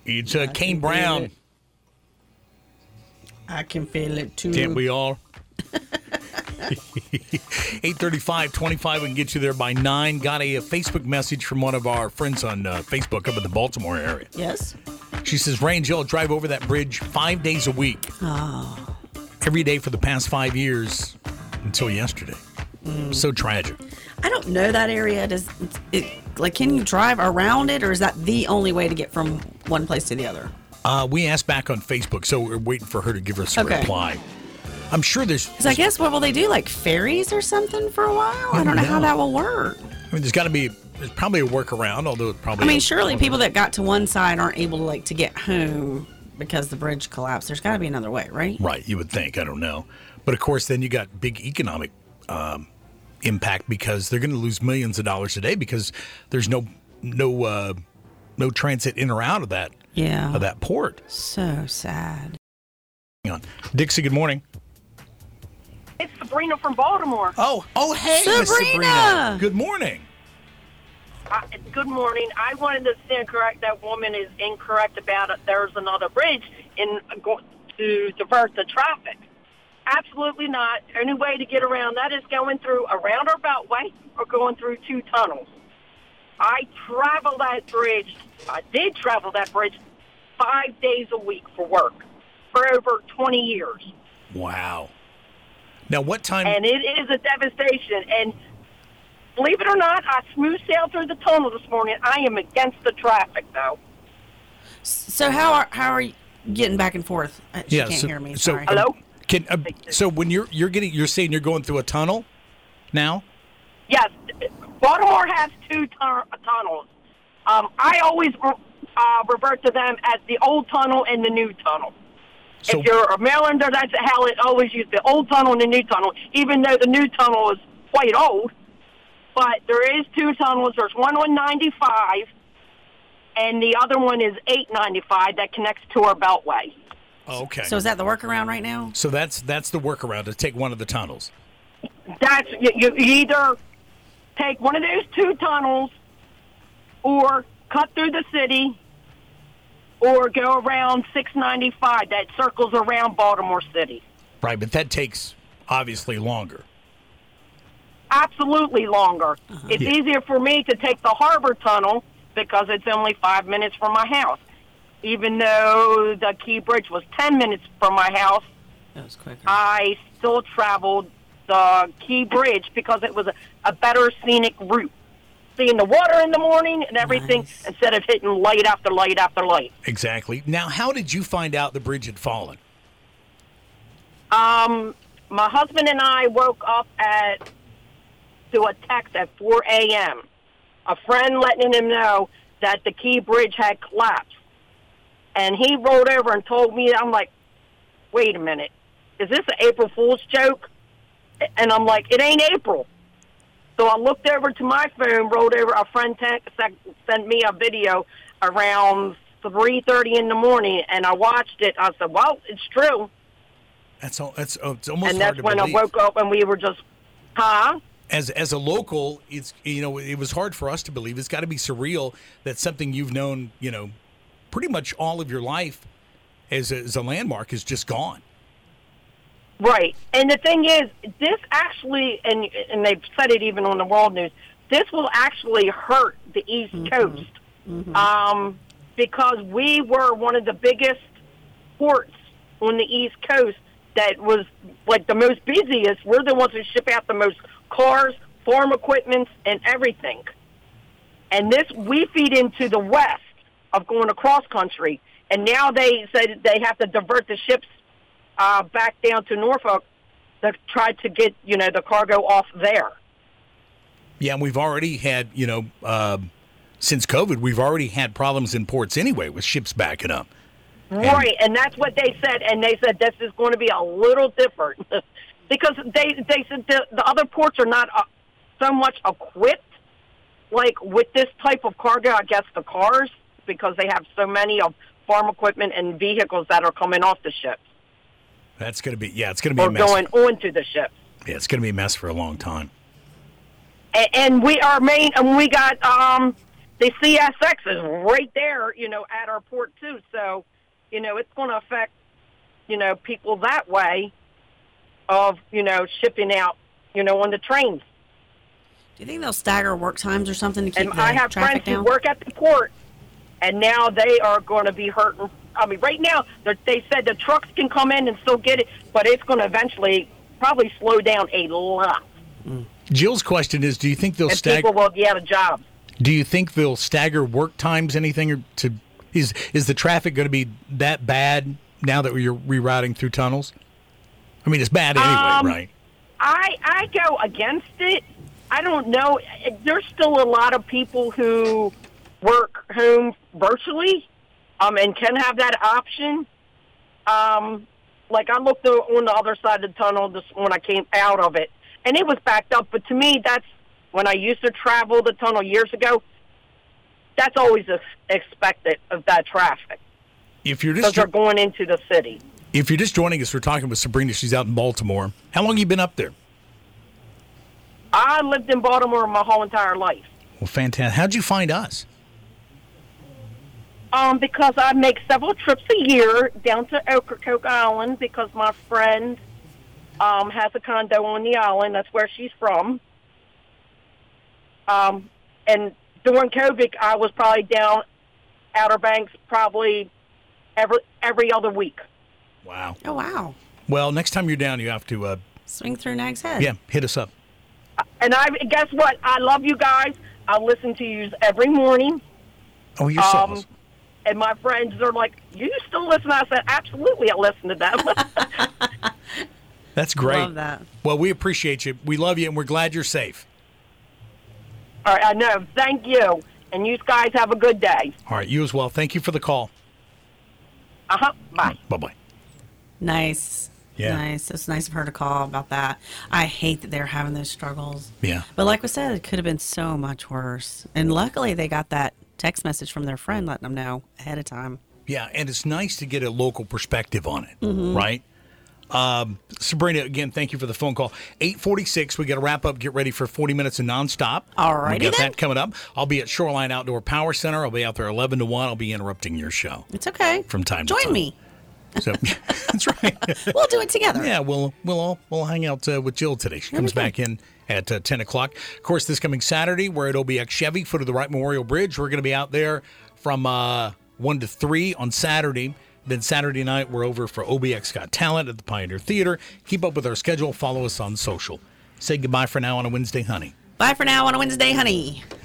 It's Kane Brown. I can feel it too. Can't we all? 8:35, we can get you there by 9. Got a Facebook message from one of our friends on Facebook up in the Baltimore area. Yes. She says, Ray and Jill drive over that bridge 5 days a week. Oh. Every day for the past 5 years until yesterday. So tragic. I don't know that area. Can you drive around it, or is that the only way to get from one place to the other? We asked back on Facebook, so we're waiting for her to give us a reply. I'm sure there's... Because I guess, what will they do, like ferries or something for a while? I don't know how that will work. I mean, there's probably a workaround, although it probably... I mean, surely people that got to one side aren't able to get home because the bridge collapsed. There's got to be another way, right? Right, you would think. I don't know. But, of course, then you got big economic impact because they're going to lose millions of dollars a day because there's no transit in or out of that port. So sad. Hang on. Dixie, good morning. It's Sabrina from Baltimore. Oh, hey, Miss Sabrina. Good morning. Good morning. I wanted to stand correct. That woman is incorrect about it. There's another bridge to divert the traffic. Absolutely not. Any way to get around that is going through a roundabout way or going through 2 tunnels. I did travel that bridge 5 days a week for work for over 20 years. Wow. Now, what time? And it is a devastation. And believe it or not, I smooth sailed through the tunnel this morning. I am against the traffic, though. So how are you getting back and forth? She can't hear me. Sorry. Hello? So when you're saying you're going through a tunnel now? Yes. Baltimore has 2 tunnels. I always revert to them as the old tunnel and the new tunnel. So, if you're a Marylander, that's how it always used, the old tunnel and the new tunnel, even though the new tunnel is quite old. But there is 2 tunnels. There's one on 95, and the other one is 895 that connects to our Beltway. Okay. So is that the workaround right now? So that's the workaround, to take one of the tunnels. That's you either take one of those 2 tunnels or cut through the city or go around 695 that circles around Baltimore City. Right, but that takes obviously longer. Absolutely longer. It's easier for me to take the Harbor Tunnel because it's only 5 minutes from my house. Even though the Key Bridge was 10 minutes from my house, that was quicker. I still traveled the Key Bridge because it was a better scenic route. Seeing the water in the morning and everything instead of hitting light after light after light. Exactly. Now, how did you find out the bridge had fallen? My husband and I woke up to a text at 4 a.m. A friend letting him know that the Key Bridge had collapsed. And he rolled over and told me, I'm like, wait a minute, is this an April Fool's joke? And I'm like, it ain't April. So I looked over to my phone, rolled over, a friend sent me a video around 3:30 in the morning, and I watched it. I said, well, it's true. It's almost hard to believe. And that's when I woke up and we were just, As a local, it was hard for us to believe. It's got to be surreal that something you've known, pretty much all of your life as a landmark is just gone. Right. And the thing is, this actually, and they've said it even on the world news, this will actually hurt the East Coast. Because we were one of the biggest ports on the East Coast that was like the most busiest. We're the ones who ship out the most cars, farm equipment, and everything. And we feed into the west of going across country. And now they said they have to divert the ships back down to Norfolk to try to get, the cargo off there. Yeah, and we've already had, since COVID, we've already had problems in ports anyway with ships backing up. Right, and that's what they said. And they said this is going to be a little different because they said the other ports are not so much equipped, like with this type of cargo, I guess the cars, because they have so many of farm equipment and vehicles that are coming off the ships. That's going to be, it's going to be a mess. Or going onto the ships. Yeah, it's going to be a mess for a long time. And we got, the CSX is right there, at our port too. So, it's going to affect, people that way of, shipping out, on the trains. Do you think they'll stagger work times or something to keep And the I have traffic friends down? who work at the port, and now they are going to be hurting. I mean, right now, they said the trucks can come in and still get it, but it's going to eventually probably slow down a lot. Jill's question is: do you think they'll And stagger? people will be out of jobs. Do you think they'll stagger work times? Anything or to is the traffic going to be that bad now that you're rerouting through tunnels? I mean, it's bad anyway, right? I go against it. I don't know. There's still a lot of people who work home virtually, and can have that option. Like I looked on the other side of the tunnel when I came out of it, and it was backed up. But to me, that's when I used to travel the tunnel years ago. That's always expected of that traffic If you're because just they're going into the city. if you're just joining us, we're talking with Sabrina. She's out in Baltimore. How long have you been up there? I lived in Baltimore my whole entire life. Well, fantastic. How'd you find us? Because I make several trips a year down to Ocracoke Island because my friend has a condo on the island. That's where she's from. And during COVID, I was probably down Outer Banks probably every other week. Wow. Oh, wow. Well, next time you're down, you have to Swing through Nag's Head. hit us up. And guess what? I love you guys. I listen to you every morning. Oh, you're so awesome. And my friends are like, you still listen? I said, absolutely, I listen to them. That's great. Love that. Well, we appreciate you. We love you, and we're glad you're safe. All right, I know. Thank you. And you guys have a good day. All right, you as well. Thank you for the call. Bye. Bye-bye. Nice. Yeah. Nice. It's nice of her to call about that. I hate that they're having those struggles. Yeah. But like we said, it could have been so much worse. And luckily, they got that text message from their friend letting them know ahead of time. Yeah, and it's nice to get a local perspective on it, Mm-hmm. right? Sabrina, again, thank you for the phone call. 8:46, we got to wrap up, get ready for 40 minutes of nonstop. All righty We got then. that coming up. I'll be at Shoreline Outdoor Power Center. I'll be out there 11 to 1. I'll be interrupting your show. It's okay. From time to Join time. me. So that's right. We'll do it together. Yeah, we'll hang out with Jill today. She comes back in at 10 o'clock. Of course, this coming Saturday, we're at OBX Chevy, foot of the Wright Memorial Bridge. We're going to be out there from 1 to 3 on Saturday. Then Saturday night, we're over for OBX Got Talent at the Pioneer Theater. Keep up with our schedule. Follow us on social. Say goodbye for now on a Wednesday, honey. Bye for now on a Wednesday, honey.